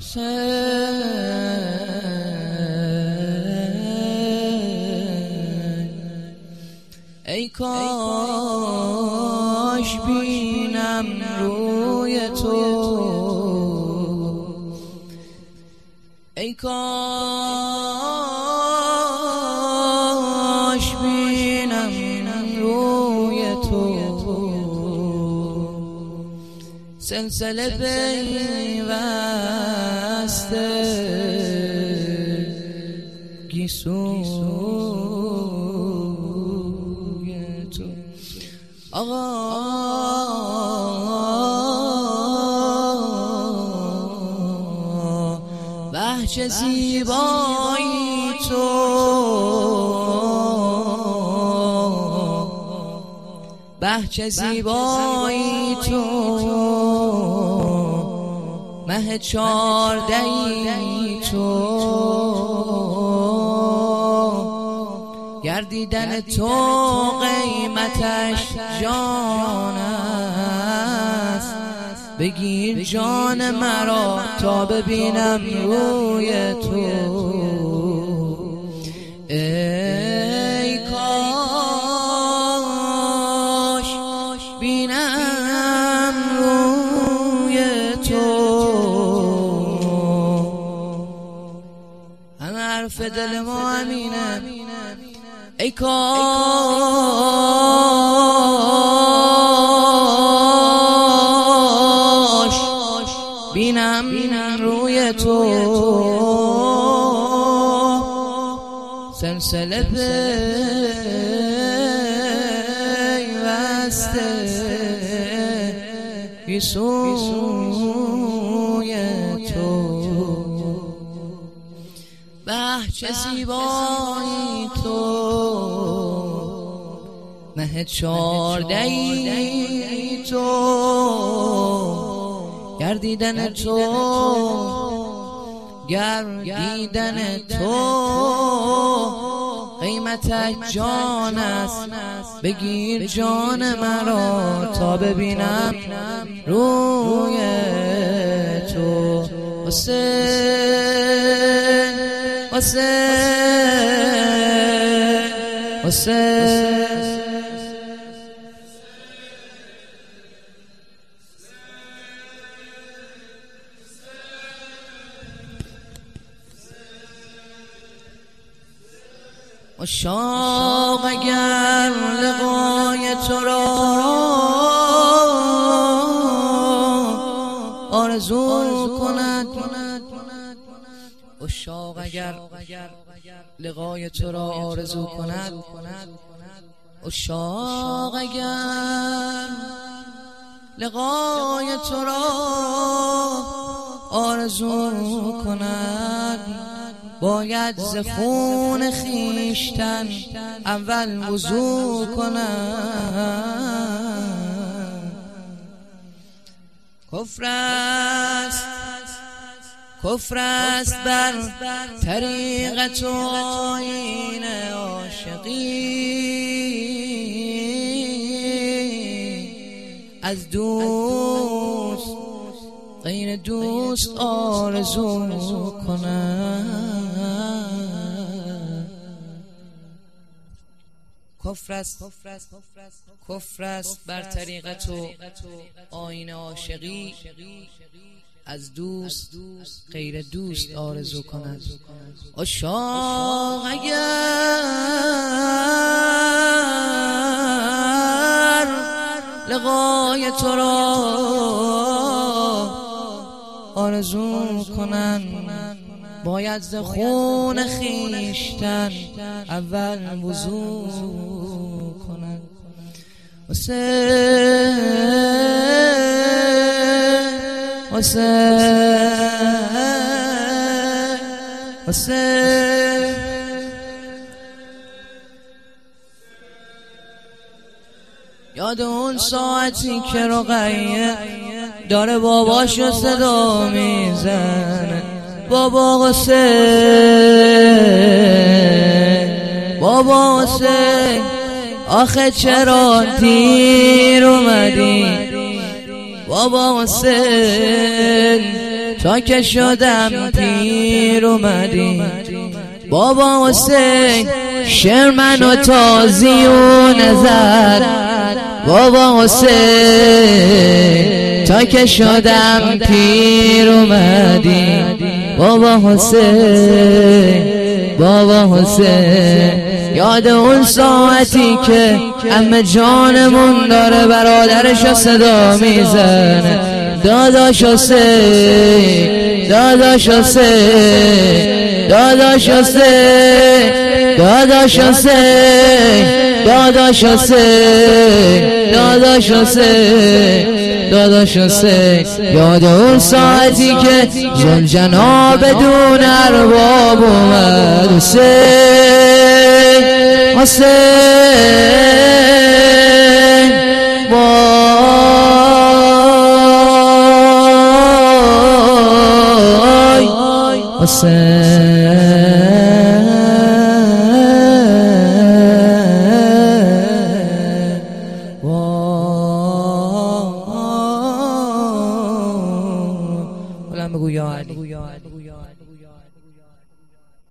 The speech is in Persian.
ای کاش بینم روی تو، ای کاش بینم روی تو، سلسله پیوسته گیسوی تو. آقا به چه زیبایی تو، به چه زیبایی تو، مه 14ی تو، گردیدن تو قیمتش جان است، بگیر جان مرا تا ببینم روی تو. ای کاش بینم روی تو، همه حرف دل ما همینه. ای کاش بینم روی تو، سلسله پیوسته گیسوی تو. به چه زیبایی تو، مه 14ی تو، گردیدن تو، گردیدن تو قیمتش جان است، بگیر جان مرا تا ببینم روی تو. حسین حسین حسین عشاق اگر لقای تو را آرزو کند، عشاق اگر لقای تو را آرزو کند، عشاق اگر لقای تو را آرزو کند، باید ز خون خویشتن اول وضو کند. کفر است بر طریقت و آیین عاشقی، از دوست غیر دوست آرزو کنم. کفر است بر طریقت و آیین عاشقی، از دوست غیر دوست آرزو کند. عشاق اگر لقای تو را آرزو کنند، باید ز خون خویشتن اول وضو کنند. حسین حسین حسین یاد اون ساعتی که رقیه داره باباشو صدا میزنه، بابا حسین بابا حسین آخه چرا دیر اومدی، بابا حسین تا که شدم پیر اومدی بابا حسین شعر منو تازی و نظر بابا حسین تا که شدم پیر اومدی بابا حسین بابا حسین یاد اون ساعتی که عمه جانمون داره برادرشو صدا میزنه داداش حسین داداش حسین داداش حسین داداش حسین داداش حسین داداش حسین داداش حسین یاد اون ساعتی که زلجنا بدون ارباب اومد حسین حسین وای حسین بگو یا علی